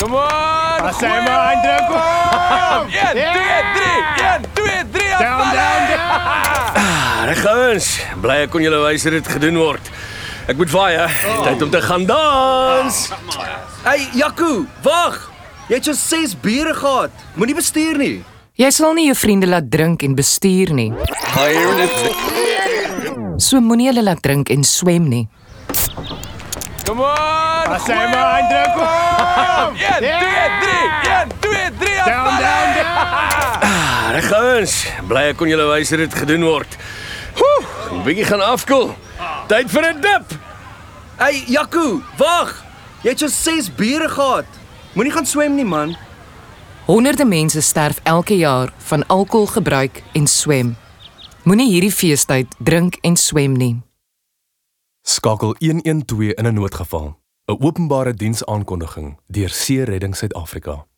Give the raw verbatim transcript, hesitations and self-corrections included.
Come on! Pas hy maar aan, druk hom! een, twee, drie! een, twee, drie! Down, down, down! Reg ouens, bly ek kon julle wys dat dit gedoen word. Ek moet vaai, hè. Tyd om te gaan dans. Hey, Jaco, wag! Jy het so ses biere gehad. Moenie bestuur nie. Jy sal nie jou vriende laat drink en bestuur nie. So moenie hulle laat drink en swem nie. Come on! Pas hy maar aan, druk hom! een, twee, drie! een, twee, drie! Down, down, down! Reg ouens, bly ek kon julle wys dat dit gedoen word. Woe, 'n bietjie gaan afkoel. Tyd vir 'n dip. Hey, Jaco, wag! Jy het so ses biere gehad. Moenie gaan swem nie, man. Honderde mense sterf elke jaar van alkoholgebruik en swem. Moenie hierdie feestyd drink en swem nie. Skakel een een twee in 'n noodgeval. 'n Openbare diensaankondiging deur See Redding Suid-Afrika.